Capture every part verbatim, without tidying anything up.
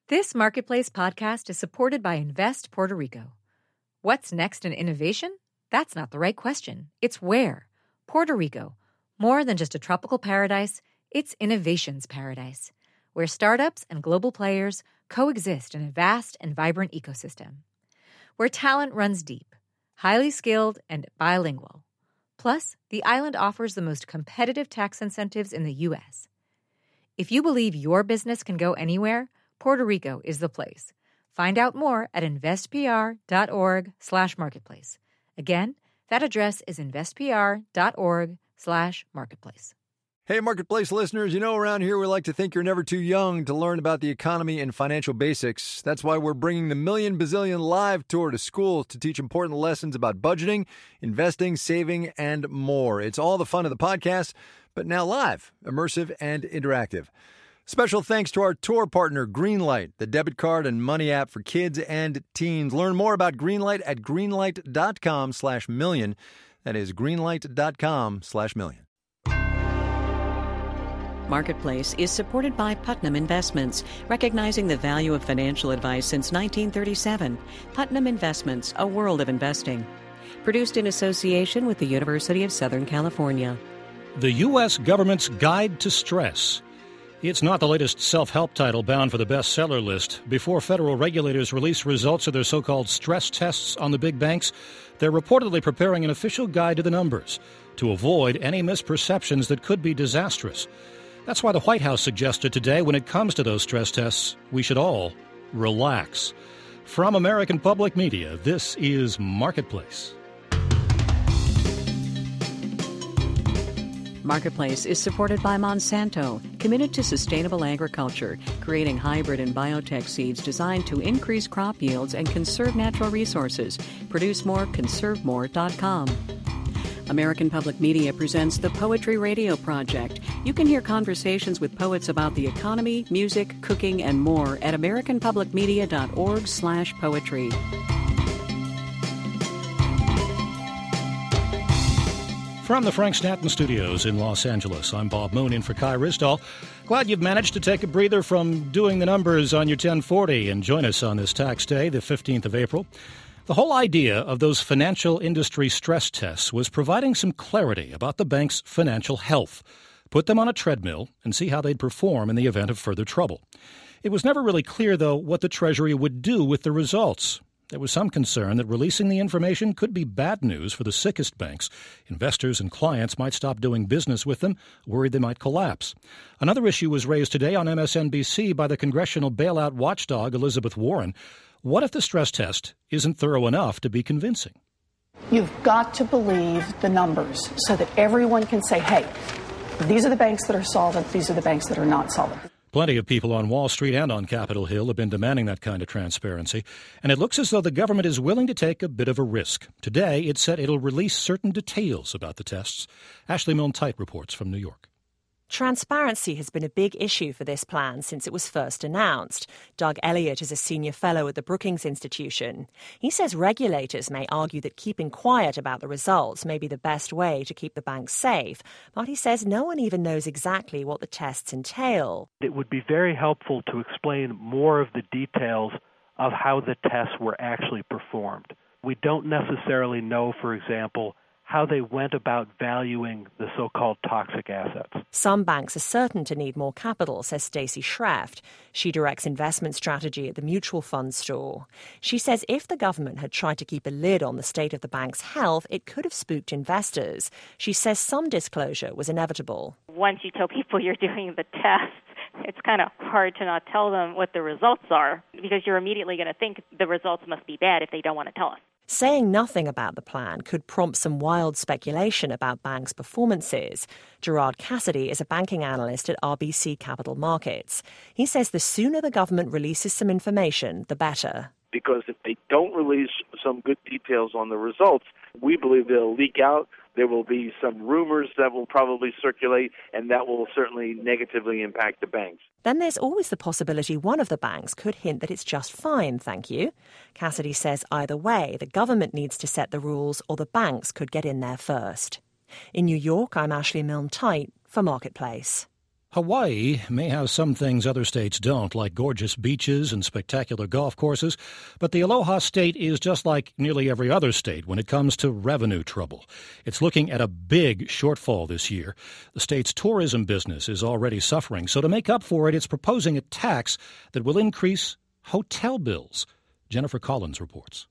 This Marketplace podcast is supported by Invest Puerto Rico. What's next in innovation? That's not the right question. It's where. Puerto Rico. More than just a tropical paradise, it's innovation's paradise, where startups and global players coexist in a vast and vibrant ecosystem. Where talent runs deep, highly skilled, and bilingual. Plus, the island offers the most competitive tax incentives in the U S. If you believe your business can go anywhere, Puerto Rico is the place. Find out more at investpr.org slash marketplace. Again, that address is investpr.org slash marketplace. Hey, Marketplace listeners, you know around here we like to think you're never too young to learn about the economy and financial basics. That's why we're bringing the Million Bazillion Live Tour to schools to teach important lessons about budgeting, investing, saving, and more. It's all the fun of the podcast, but now live, immersive, and interactive. Special thanks to our tour partner, Greenlight, the debit card and money app for kids and teens. Learn more about Greenlight at greenlight.com slash million. That is greenlight.com slash million. Marketplace is supported by Putnam Investments, recognizing the value of financial advice since nineteen thirty-seven. Putnam Investments, a world of investing. Produced in association with the University of Southern California. The U S government's Guide to Stress. It's not the latest self-help title bound for the bestseller list. Before federal regulators release results of their so-called stress tests on the big banks, they're reportedly preparing an official guide to the numbers to avoid any misperceptions that could be disastrous. That's why the White House suggested today, when it comes to those stress tests, we should all relax. From American Public Media, this is Marketplace. Marketplace is supported by Monsanto, committed to sustainable agriculture, creating hybrid and biotech seeds designed to increase crop yields and conserve natural resources. Produce more, conserve more dot com. American Public Media presents the Poetry Radio Project. You can hear conversations with poets about the economy, music, cooking, and more at americanpublicmedia.org slash poetry. From the Frank Stanton Studios in Los Angeles, I'm Bob Moon in for Kai Risdall. Glad you've managed to take a breather from doing the numbers on your ten forty and join us on this tax day, the fifteenth of April. The whole idea of those financial industry stress tests was providing some clarity about the bank's financial health. Put them on a treadmill and see how they'd perform in the event of further trouble. It was never really clear, though, what the Treasury would do with the results. There was some concern that releasing the information could be bad news for the sickest banks. Investors and clients might stop doing business with them, worried they might collapse. Another issue was raised today on M S N B C by the congressional bailout watchdog Elizabeth Warren. What if the stress test isn't thorough enough to be convincing? You've got to believe the numbers so that everyone can say, hey, these are the banks that are solvent, these are the banks that are not solvent. Plenty of people on Wall Street and on Capitol Hill have been demanding that kind of transparency, and it looks as though the government is willing to take a bit of a risk. Today, it said it'll release certain details about the tests. Ashley Milne-Tite reports from New York. Transparency has been a big issue for this plan since it was first announced. Doug Elliott is a senior fellow at the Brookings Institution. He says regulators may argue that keeping quiet about the results may be the best way to keep the banks safe, but he says no one even knows exactly what the tests entail. It would be very helpful to explain more of the details of how the tests were actually performed. We don't necessarily know, for example, how they went about valuing the so-called toxic assets. Some banks are certain to need more capital, says Stacey Schreft. She directs investment strategy at the mutual fund store. She says if the government had tried to keep a lid on the state of the bank's health, it could have spooked investors. She says some disclosure was inevitable. Once you tell people you're doing the tests, it's kind of hard to not tell them what the results are, because you're immediately going to think the results must be bad if they don't want to tell us. Saying nothing about the plan could prompt some wild speculation about banks' performances. Gerard Cassidy is a banking analyst at R B C Capital Markets. He says the sooner the government releases some information, the better. Because if they don't release some good details on the results, we believe they'll leak out. There will be some rumors that will probably circulate, and that will certainly negatively impact the banks. Then there's always the possibility one of the banks could hint that it's just fine, thank you. Cassidy says either way, the government needs to set the rules or the banks could get in there first. In New York, I'm Ashley Milne-Tite for Marketplace. Hawaii may have some things other states don't, like gorgeous beaches and spectacular golf courses, but the Aloha State is just like nearly every other state when it comes to revenue trouble. It's looking at a big shortfall this year. The state's tourism business is already suffering, so to make up for it, it's proposing a tax that will increase hotel bills. Jennifer Collins reports.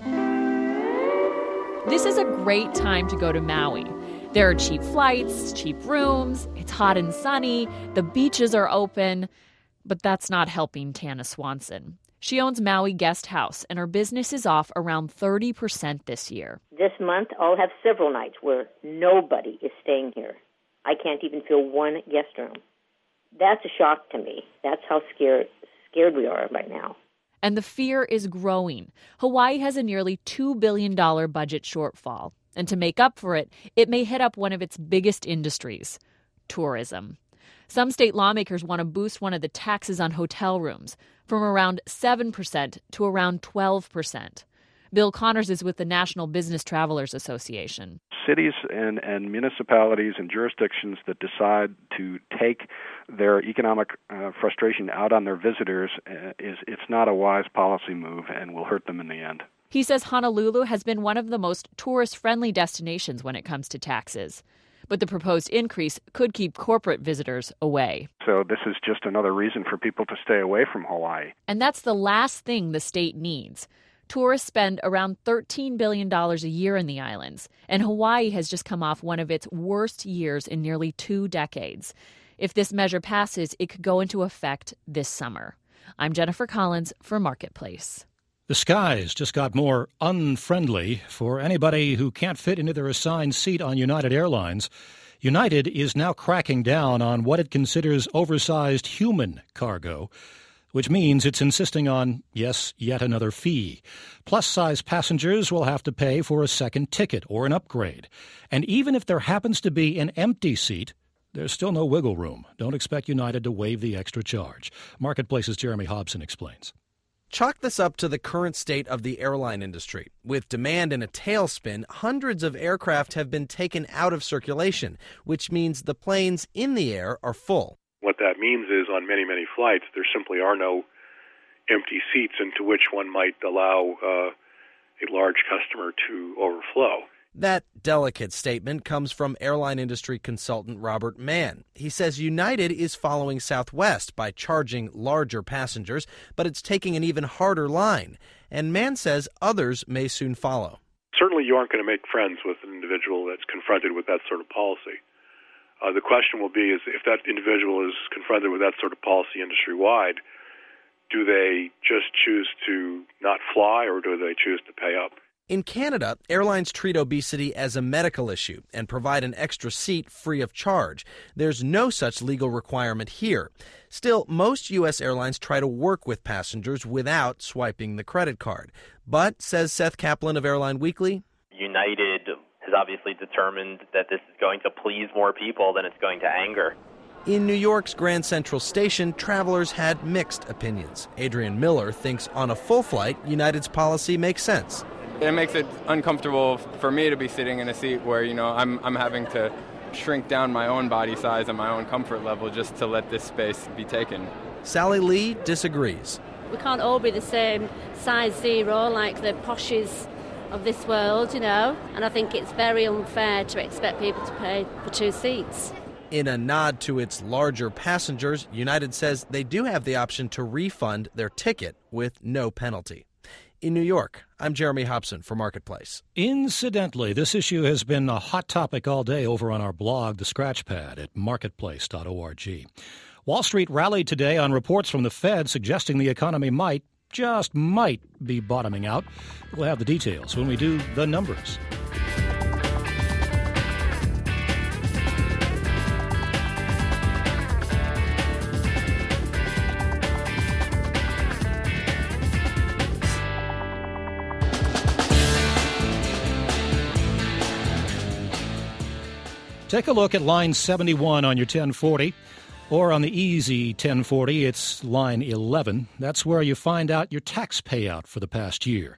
This is a great time to go to Maui. There are cheap flights, cheap rooms, it's hot and sunny, the beaches are open. But that's not helping Tana Swanson. She owns Maui Guest House, and her business is off around thirty percent this year. This month, I'll have several nights where nobody is staying here. I can't even fill one guest room. That's a shock to me. That's how scared scared we are right now. And the fear is growing. Hawaii has a nearly two billion dollars budget shortfall. And to make up for it, it may hit up one of its biggest industries, tourism. Some state lawmakers want to boost one of the taxes on hotel rooms from around seven percent to around twelve percent. Bill Connors is with the National Business Travelers Association. Cities and, and municipalities and jurisdictions that decide to take their economic uh, frustration out on their visitors, uh, is it's not a wise policy move and will hurt them in the end. He says Honolulu has been one of the most tourist-friendly destinations when it comes to taxes. But the proposed increase could keep corporate visitors away. So this is just another reason for people to stay away from Hawaii. And that's the last thing the state needs. Tourists spend around thirteen billion dollars a year in the islands, and Hawaii has just come off one of its worst years in nearly two decades. If this measure passes, it could go into effect this summer. I'm Jennifer Collins for Marketplace. The skies just got more unfriendly for anybody who can't fit into their assigned seat on United Airlines. United is now cracking down on what it considers oversized human cargo, which means it's insisting on, yes, yet another fee. Plus-size passengers will have to pay for a second ticket or an upgrade. And even if there happens to be an empty seat, there's still no wiggle room. Don't expect United to waive the extra charge. Marketplace's Jeremy Hobson explains. Chalk this up to the current state of the airline industry. With demand in a tailspin, hundreds of aircraft have been taken out of circulation, which means the planes in the air are full. What that means is on many, many flights, there simply are no empty seats into which one might allow uh, a large customer to overflow. That delicate statement comes from airline industry consultant Robert Mann. He says United is following Southwest by charging larger passengers, but it's taking an even harder line. And Mann says others may soon follow. Certainly you aren't going to make friends with an individual that's confronted with that sort of policy. Uh, the question will be is if that individual is confronted with that sort of policy industry-wide, do they just choose to not fly or do they choose to pay up? In Canada, airlines treat obesity as a medical issue and provide an extra seat free of charge. There's no such legal requirement here. Still, most U S airlines try to work with passengers without swiping the credit card. But, says Seth Kaplan of Airline Weekly, United has obviously determined that this is going to please more people than it's going to anger. In New York's Grand Central Station, travelers had mixed opinions. Adrian Miller thinks on a full flight, United's policy makes sense. It makes it uncomfortable for me to be sitting in a seat where, you know, I'm I'm having to shrink down my own body size and my own comfort level just to let this space be taken. Sally Lee disagrees. We can't all be the same size zero like the poshes of this world, you know, and I think it's very unfair to expect people to pay for two seats. In a nod to its larger passengers, United says they do have the option to refund their ticket with no penalty. In New York, I'm Jeremy Hobson for Marketplace. Incidentally, this issue has been a hot topic all day over on our blog, The Scratchpad, at marketplace dot org. Wall Street rallied today on reports from the Fed suggesting the economy might, just might, be bottoming out. We'll have the details when we do the numbers. Take a look at line seventy-one on your ten forty, or on the easy ten forty, it's line eleven. That's where you find out your tax payout for the past year.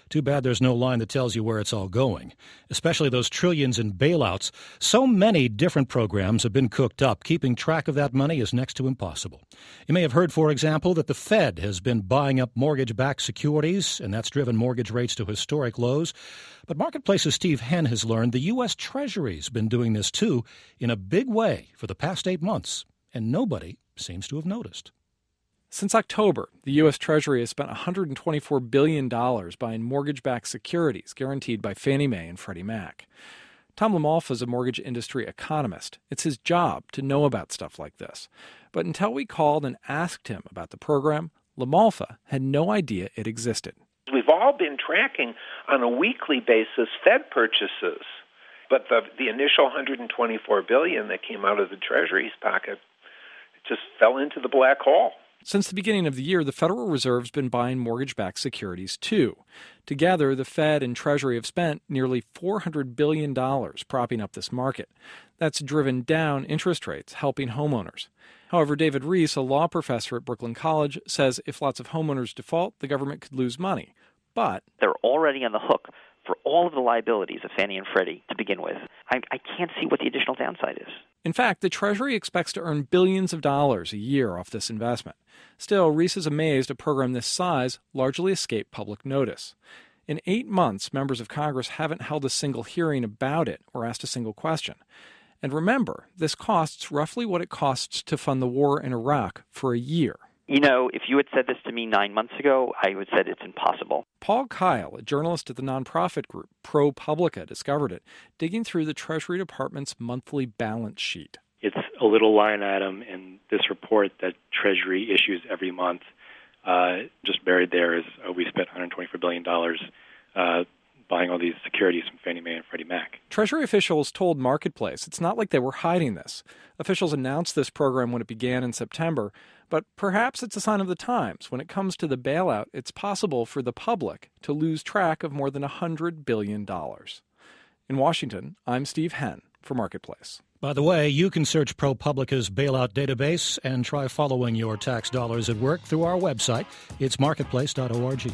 Too bad there's no line that tells you where it's all going, especially those trillions in bailouts. So many different programs have been cooked up. Keeping track of that money is next to impossible. You may have heard, for example, that the Fed has been buying up mortgage-backed securities, and that's driven mortgage rates to historic lows. But Marketplace's Steve Henn has learned the U S. Treasury's been doing this, too, in a big way for the past eight months, and nobody seems to have noticed. Since October, the U S. Treasury has spent one hundred twenty-four billion dollars buying mortgage-backed securities guaranteed by Fannie Mae and Freddie Mac. Tom LaMalfa is a mortgage industry economist. It's his job to know about stuff like this. But until we called and asked him about the program, LaMalfa had no idea it existed. We've all been tracking on a weekly basis Fed purchases, but the the initial one hundred twenty-four billion dollars that came out of the Treasury's pocket just fell into the black hole. Since the beginning of the year, the Federal Reserve's been buying mortgage-backed securities, too. Together, the Fed and Treasury have spent nearly four hundred billion dollars propping up this market. That's driven down interest rates, helping homeowners. However, David Reese, a law professor at Brooklyn College, says if lots of homeowners default, the government could lose money. But they're already on the hook for all of the liabilities of Fannie and Freddie to begin with. I, I can't see what the additional downside is. In fact, the Treasury expects to earn billions of dollars a year off this investment. Still, Reese is amazed a program this size largely escaped public notice. In eight months, members of Congress haven't held a single hearing about it or asked a single question. And remember, this costs roughly what it costs to fund the war in Iraq for a year. You know, if you had said this to me nine months ago, I would have said it's impossible. Paul Kyle, a journalist at the nonprofit group ProPublica, discovered it, digging through the Treasury Department's monthly balance sheet. It's a little line item in this report that Treasury issues every month. Uh, just buried there is uh, we spent one hundred twenty-four billion dollars uh, buying all these securities from Fannie Mae and Freddie Mac. Treasury officials told Marketplace it's not like they were hiding this. Officials announced this program when it began in September, but perhaps it's a sign of the times. When it comes to the bailout, it's possible for the public to lose track of more than one hundred billion dollars. In Washington, I'm Steve Henn for Marketplace. By the way, you can search ProPublica's bailout database and try following your tax dollars at work through our website. It's marketplace dot org.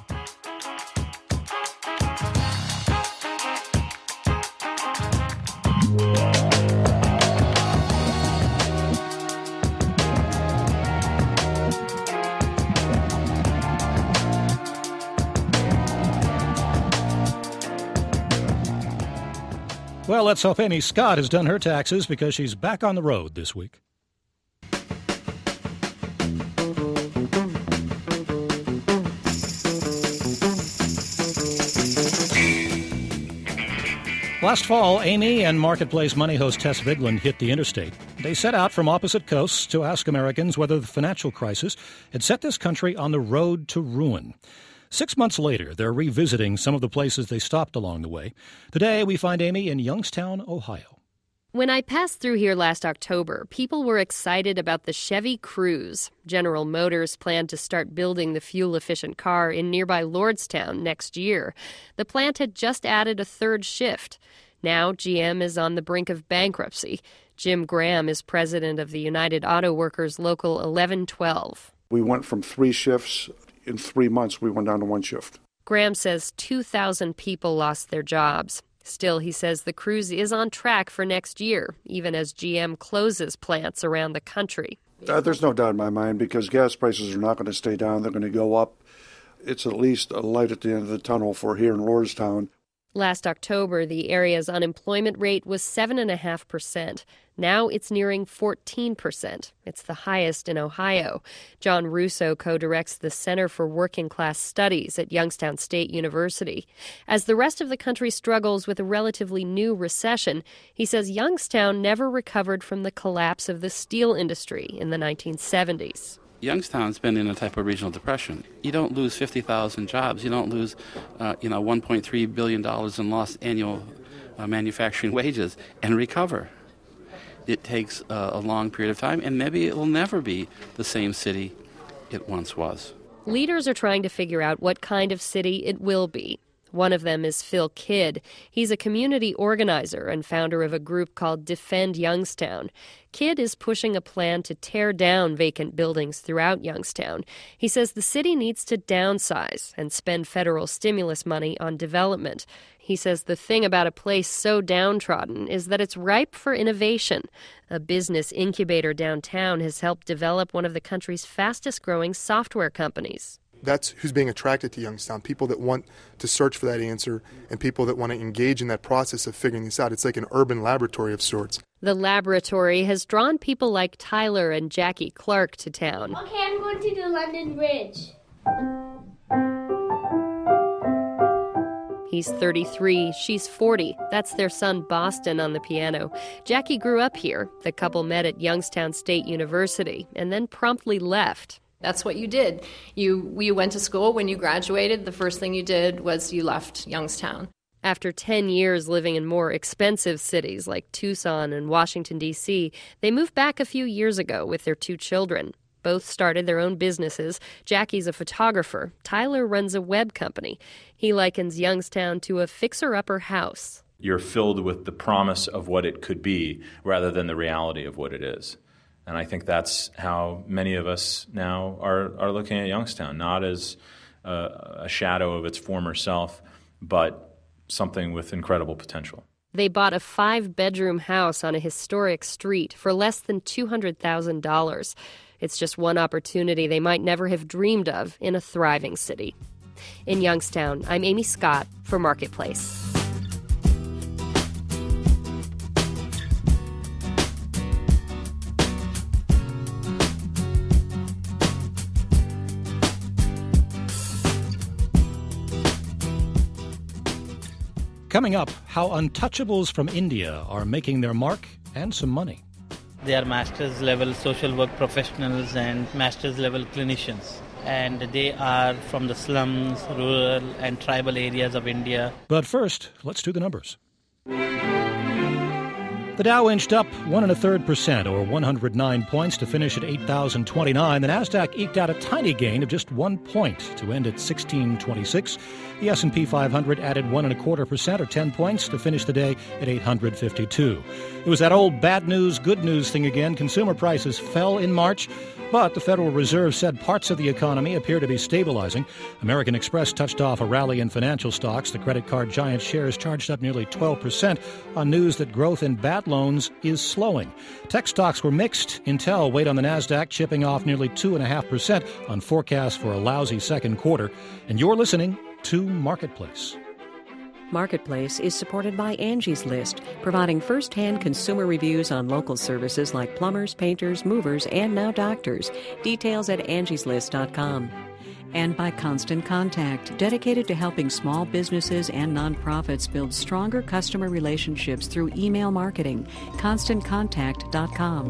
Well, let's hope Amy Scott has done her taxes because she's back on the road this week. Last fall, Amy and Marketplace Money host Tess Vigeland hit the interstate. They set out from opposite coasts to ask Americans whether the financial crisis had set this country on the road to ruin. Six months later, they're revisiting some of the places they stopped along the way. Today, we find Amy in Youngstown, Ohio. When I passed through here last October, people were excited about the Chevy Cruze. General Motors planned to start building the fuel-efficient car in nearby Lordstown next year. The plant had just added a third shift. Now G M is on the brink of bankruptcy. Jim Graham is president of the United Auto Workers Local eleven twelve. We went from three shifts. In three months, we went down to one shift. Graham says two thousand people lost their jobs. Still, he says the Cruze is on track for next year, even as G M closes plants around the country. Uh, there's no doubt in my mind because gas prices are not going to stay down. They're going to go up. It's at least a light at the end of the tunnel for here in Lordstown. Last October, the area's unemployment rate was seven point five percent. Now it's nearing fourteen percent. It's the highest in Ohio. John Russo co-directs the Center for Working Class Studies at Youngstown State University. As the rest of the country struggles with a relatively new recession, he says Youngstown never recovered from the collapse of the steel industry in the nineteen seventies. Youngstown's been in a type of regional depression. You don't lose fifty thousand jobs. You don't lose, uh, you know, one point three billion dollars in lost annual uh, manufacturing wages and recover. It takes uh, a long period of time, and maybe it will never be the same city it once was. Leaders are trying to figure out what kind of city it will be. One of them is Phil Kidd. He's a community organizer and founder of a group called Defend Youngstown. Kidd is pushing a plan to tear down vacant buildings throughout Youngstown. He says the city needs to downsize and spend federal stimulus money on development. He says the thing about a place so downtrodden is that it's ripe for innovation. A business incubator downtown has helped develop one of the country's fastest-growing software companies. That's who's being attracted to Youngstown, people that want to search for that answer and people that want to engage in that process of figuring this out. It's like an urban laboratory of sorts. The laboratory has drawn people like Tyler and Jackie Clark to town. Okay, I'm going to the London Bridge. He's thirty-three, she's forty. That's their son Boston on the piano. Jackie grew up here. The couple met at Youngstown State University and then promptly left. That's what you did. You, you went to school. When you graduated, the first thing you did was you left Youngstown. After ten years living in more expensive cities like Tucson and Washington, D C, they moved back a few years ago with their two children. Both started their own businesses. Jackie's a photographer. Tyler runs a web company. He likens Youngstown to a fixer-upper house. You're filled with the promise of what it could be rather than the reality of what it is. And I think that's how many of us now are, are looking at Youngstown, not as a, a shadow of its former self, but something with incredible potential. They bought a five-bedroom house on a historic street for less than two hundred thousand dollars. It's just one opportunity they might never have dreamed of in a thriving city. In Youngstown, I'm Amy Scott for Marketplace. Coming up, how untouchables from India are making their mark and some money. They are master's level social work professionals and master's level clinicians. And they are from the slums, rural and tribal areas of India. But first, let's do the numbers. The Dow inched up one and a third percent, or one hundred nine points, to finish at eight thousand twenty-nine. The Nasdaq eked out a tiny gain of just one point to end at sixteen twenty-six. The S and P five hundred added one and a quarter percent, or ten points, to finish the day at eight hundred fifty-two. It was that old bad news, good news thing again. Consumer prices fell in March, but the Federal Reserve said parts of the economy appear to be stabilizing. American Express touched off a rally in financial stocks. The credit card giant shares charged up nearly twelve percent on news that growth in bad loans is slowing. Tech stocks were mixed. Intel weighed on the Nasdaq, chipping off nearly two point five percent on forecasts for a lousy second quarter. And you're listening to Marketplace. Marketplace is supported by Angie's List, providing first-hand consumer reviews on local services like plumbers, painters, movers, and now doctors. Details at angies list dot com. And by Constant Contact, dedicated to helping small businesses and nonprofits build stronger customer relationships through email marketing. constant contact dot com.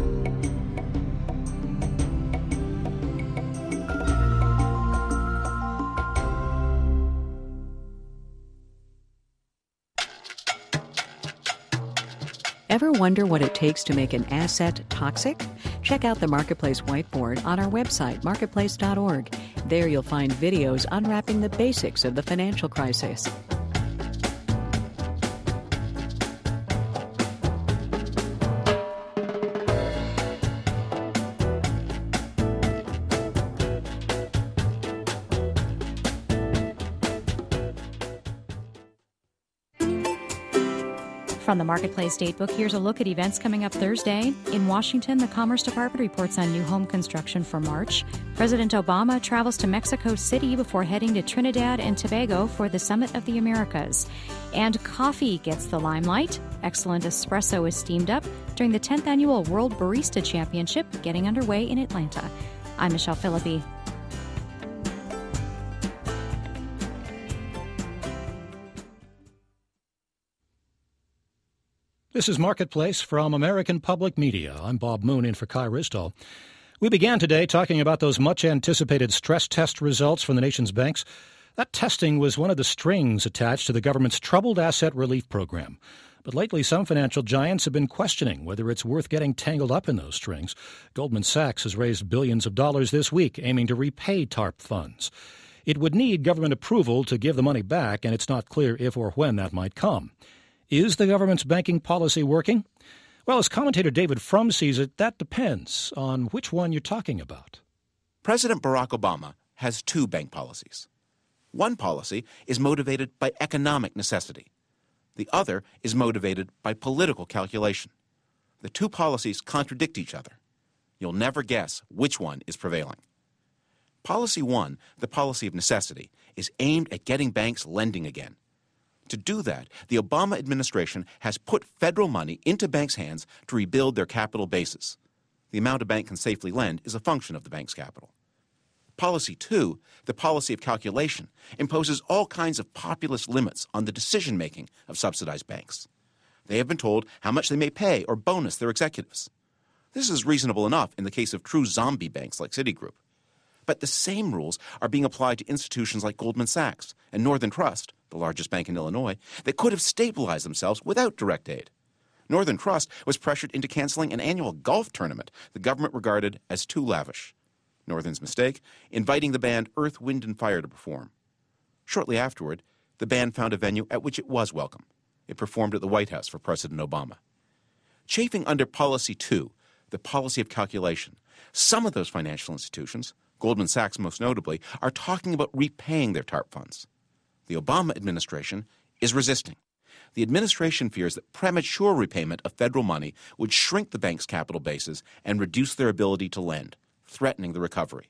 Ever wonder what it takes to make an asset toxic? Check out the Marketplace whiteboard on our website, marketplace dot org. There you'll find videos unwrapping the basics of the financial crisis. From the Marketplace Datebook, here's a look at events coming up Thursday. In Washington, the Commerce Department reports on new home construction for March. President Obama travels to Mexico City before heading to Trinidad and Tobago for the Summit of the Americas. And coffee gets the limelight. Excellent espresso is steamed up during the tenth Annual World Barista Championship getting underway in Atlanta. I'm Michelle Philippi. This is Marketplace from American Public Media. I'm Bob Moon in for Kai Ristall. We began today talking about those much-anticipated stress test results from the nation's banks. That testing was one of the strings attached to the government's Troubled Asset Relief Program. But lately, some financial giants have been questioning whether it's worth getting tangled up in those strings. Goldman Sachs has raised billions of dollars this week, aiming to repay TARP funds. It would need government approval to give the money back, and it's not clear if or when that might come. Is the government's banking policy working? Well, as commentator David Frum sees it, that depends on which one you're talking about. President Barack Obama has two bank policies. One policy is motivated by economic necessity. The other is motivated by political calculation. The two policies contradict each other. You'll never guess which one is prevailing. Policy one, the policy of necessity, is aimed at getting banks lending again. To do that, the Obama administration has put federal money into banks' hands to rebuild their capital bases. The amount a bank can safely lend is a function of the bank's capital. Policy two, the policy of calculation, imposes all kinds of populist limits on the decision-making of subsidized banks. They have been told how much they may pay or bonus their executives. This is reasonable enough in the case of true zombie banks like Citigroup. But the same rules are being applied to institutions like Goldman Sachs and Northern Trust, the largest bank in Illinois, that could have stabilized themselves without direct aid. Northern Trust was pressured into canceling an annual golf tournament the government regarded as too lavish. Northern's mistake, inviting the band Earth, Wind and Fire to perform. Shortly afterward, the band found a venue at which it was welcome. It performed at the White House for President Obama. Chafing under Policy two, the policy of calculation, some of those financial institutions, Goldman Sachs most notably, are talking about repaying their TARP funds. The Obama administration is resisting. The administration fears that premature repayment of federal money would shrink the bank's capital bases and reduce their ability to lend, threatening the recovery.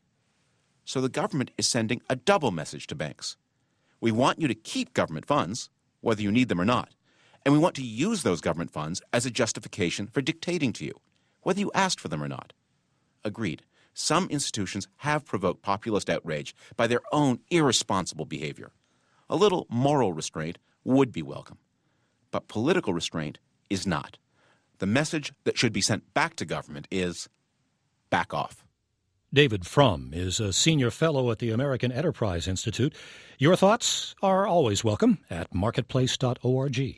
So the government is sending a double message to banks. We want you to keep government funds, whether you need them or not, and we want to use those government funds as a justification for dictating to you, whether you asked for them or not. Agreed. Some institutions have provoked populist outrage by their own irresponsible behavior. A little moral restraint would be welcome. But political restraint is not. The message that should be sent back to government is, back off. David Frum is a senior fellow at the American Enterprise Institute. Your thoughts are always welcome at marketplace dot org.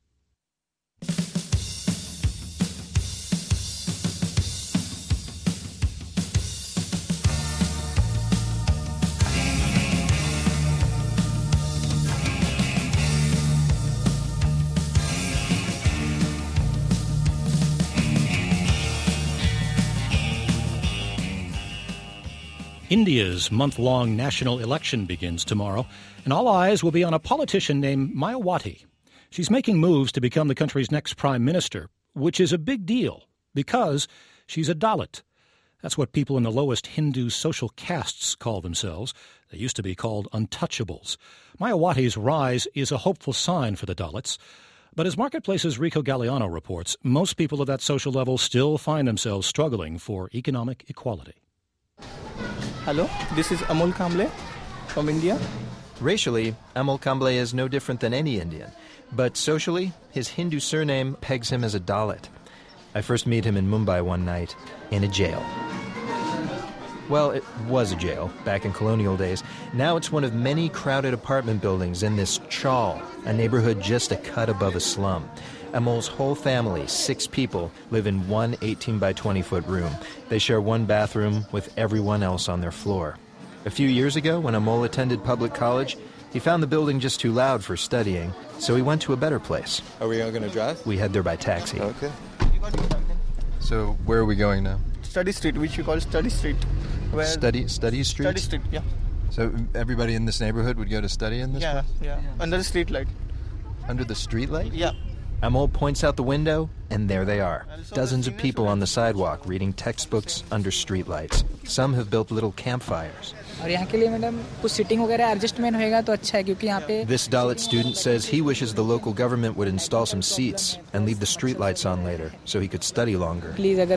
India's month-long national election begins tomorrow, and all eyes will be on a politician named Mayawati. She's making moves to become the country's next prime minister, which is a big deal because she's a Dalit. That's what people in the lowest Hindu social castes call themselves. They used to be called untouchables. Mayawati's rise is a hopeful sign for the Dalits. But as Marketplace's Rico Galliano reports, most people at that social level still find themselves struggling for economic equality. Hello, this is Amol Kamble from India. Racially, Amol Kamble is no different than any Indian. But socially, his Hindu surname pegs him as a Dalit. I first meet him in Mumbai one night, in a jail. Well, it was a jail, back in colonial days. Now it's one of many crowded apartment buildings in this chawl, a neighborhood just a cut above a slum. Amol's whole family, six people, live in one eighteen by twenty foot room. They share one bathroom with everyone else on their floor. A few years ago, when Amol attended public college, he found the building just too loud for studying, so he went to a better place. Are we all going to drive? We head there by taxi. Okay. So where are we going now? Study Street, which you call Study Street. Where Study Study Street? Study Street, yeah. So everybody in this neighborhood would go to study in this Yeah, place? yeah. Under the street light. Under the street light? Yeah. Amol points out the window, and there they are. Dozens of people on the sidewalk reading textbooks under streetlights. Some have built little campfires. This Dalit student says he wishes the local government would install some seats and leave the streetlights on later so he could study longer.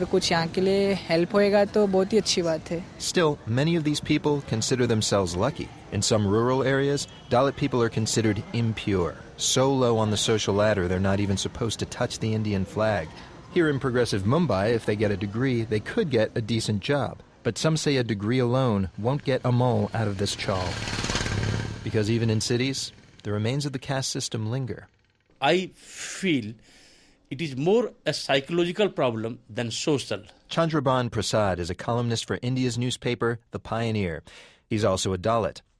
Still, many of these people consider themselves lucky. In some rural areas, Dalit people are considered impure. So low on the social ladder, they're not even supposed to touch the Indian flag. Here in progressive Mumbai, if they get a degree, they could get a decent job. But some say a degree alone won't get Amol out of this chawl. Because even in cities, the remains of the caste system linger. I feel it is more a psychological problem than social. Chandraban Prasad is a columnist for India's newspaper, The Pioneer. He's also a Dalit.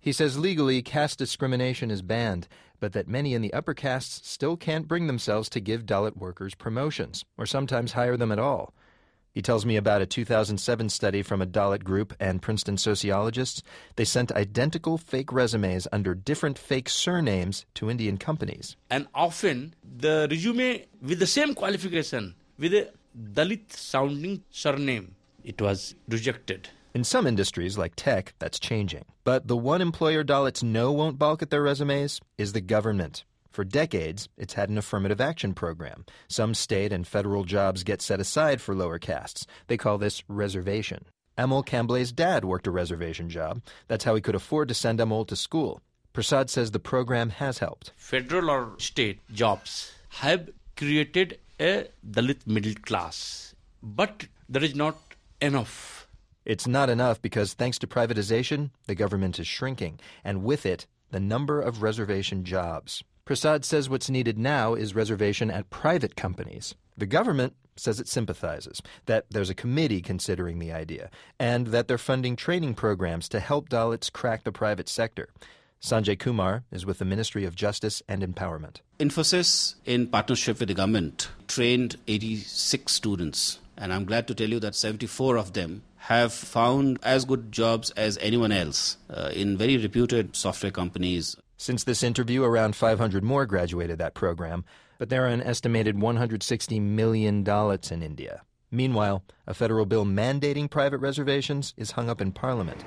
He says legally caste discrimination is banned, but that many in the upper castes still can't bring themselves to give Dalit workers promotions, or sometimes hire them at all. He tells me about a two thousand seven study from a Dalit group and Princeton sociologists. They sent identical fake resumes under different fake surnames to Indian companies. And often the resume with the same qualification, with a Dalit-sounding surname, it was rejected. In some industries, like tech, that's changing. But the one employer Dalits know won't balk at their resumes is the government. For decades, it's had an affirmative action program. Some state and federal jobs get set aside for lower castes. They call this reservation. Amol Kamble's dad worked a reservation job. That's how he could afford to send Amol to school. Prasad says the program has helped. Federal or state jobs have created a Dalit middle class, but there is not enough. It's not enough because thanks to privatization, the government is shrinking, and with it, the number of reservation jobs. Prasad says what's needed now is reservation at private companies. The government says it sympathizes, that there's a committee considering the idea, and that they're funding training programs to help Dalits crack the private sector. Sanjay Kumar is with the Ministry of Justice and Empowerment. Infosys, in partnership with the government, trained eighty-six students, and I'm glad to tell you that seventy-four of them have found as good jobs as anyone else uh, in very reputed software companies. Since this interview, around five hundred more graduated that program, but there are an estimated one hundred sixty million Dalits in India. Meanwhile, a federal bill mandating private reservations is hung up in Parliament.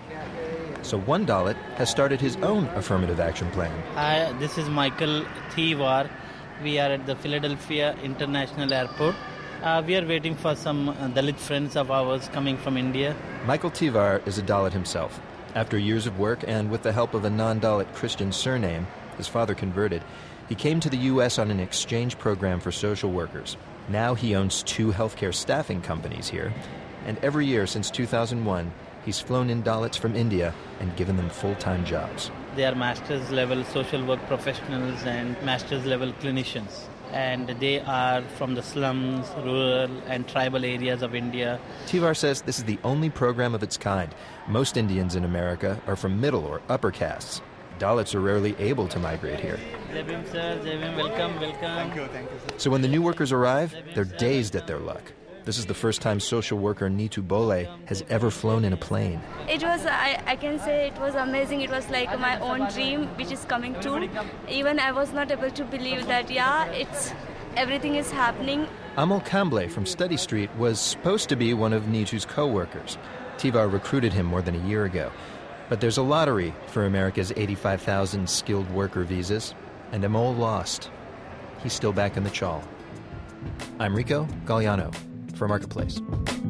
So one Dalit has started his own affirmative action plan. Hi, this is Michael Tiwar. We are at the Philadelphia International Airport. Uh, we are waiting for some uh, Dalit friends of ours coming from India. Michael Tiwar is a Dalit himself. After years of work and with the help of a non-Dalit Christian surname, his father converted, he came to the U S on an exchange program for social workers. Now he owns two healthcare staffing companies here, and every year since two thousand one, he's flown in Dalits from India and given them full-time jobs. They are master's level social work professionals and master's level clinicians. And they are from the slums, rural and tribal areas of India. Tiwar says this is the only program of its kind. Most Indians in America are from middle or upper castes. Dalits are rarely able to migrate here. Jai Bhim, sir. Jai Bhim. Welcome, welcome. Thank you, thank you, sir. So when the new workers arrive, they're dazed at their luck. This is the first time social worker Neetu Bole has ever flown in a plane. It was, I, I can say it was amazing. It was like my own dream, which is coming true. Even I was not able to believe that, yeah, it's everything is happening. Amol Kamble from Study Street was supposed to be one of Neetu's co-workers. Tiwar recruited him more than a year ago. But there's a lottery for America's eighty-five thousand skilled worker visas, and Amol lost. He's still back in the chawl. I'm Rico Galliano for Marketplace.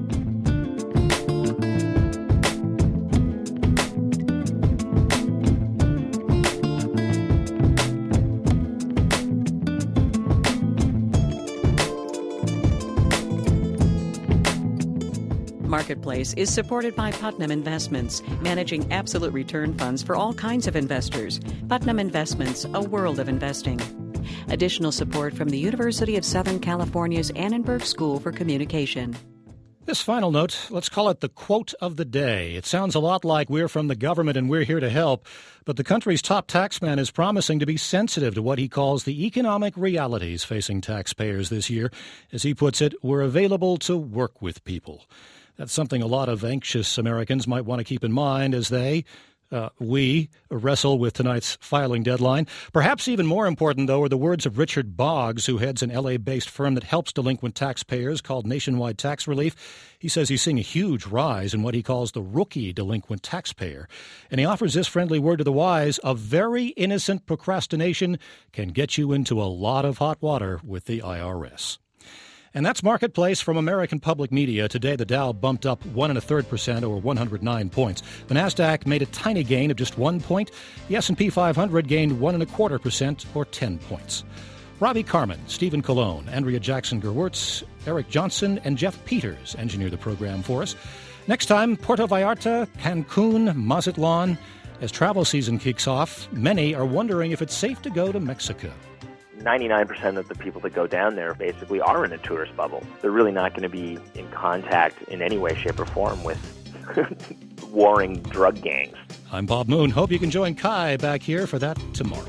Marketplace is supported by Putnam Investments, managing absolute return funds for all kinds of investors. Putnam Investments, a world of investing. Additional support from the University of Southern California's Annenberg School for Communication. This final note, let's call it the quote of the day. It sounds a lot like we're from the government and we're here to help, but the country's top taxman is promising to be sensitive to what he calls the economic realities facing taxpayers this year. As he puts it, we're available to work with people. That's something a lot of anxious Americans might want to keep in mind as they, uh, we, wrestle with tonight's filing deadline. Perhaps even more important, though, are the words of Richard Boggs, who heads an L A-based firm that helps delinquent taxpayers called Nationwide Tax Relief. He says he's seeing a huge rise in what he calls the rookie delinquent taxpayer. And he offers this friendly word to the wise: a very innocent procrastination can get you into a lot of hot water with the I R S. And that's Marketplace from American Public Media. Today, the Dow bumped up one and a third percent, or one hundred nine points. The Nasdaq made a tiny gain of just one point. The S and P five hundred gained one and a quarter percent, or ten points. Ravi Carmen, Stephen Colon, Andrea Jackson-Gerwirtz, Eric Johnson, and Jeff Peters engineer the program for us. Next time, Puerto Vallarta, Cancun, Mazatlan. As travel season kicks off, many are wondering if it's safe to go to Mexico. ninety-nine percent of the people that go down there basically are in a tourist bubble. They're really not going to be in contact in any way, shape, or form with warring drug gangs. I'm Bob Moon. Hope you can join Kai back here for that tomorrow.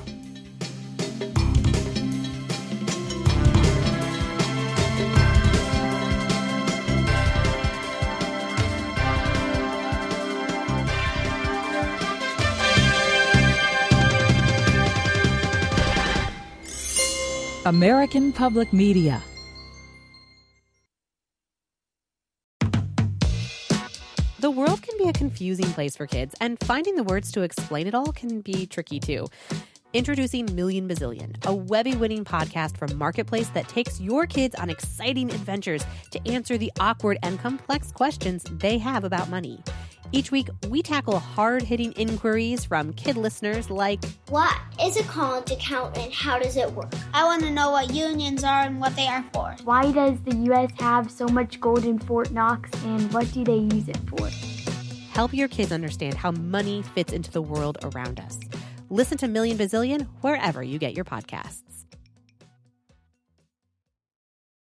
American Public Media. The world can be a confusing place for kids, and finding the words to explain it all can be tricky too. Introducing Million Bazillion, a Webby-winning podcast from Marketplace that takes your kids on exciting adventures to answer the awkward and complex questions they have about money. Each week, we tackle hard-hitting inquiries from kid listeners like, what is a college account and how does it work? I want to know what unions are and what they are for. Why does the U S have so much gold in Fort Knox and what do they use it for? Help your kids understand how money fits into the world around us. Listen to Million Bazillion wherever you get your podcasts.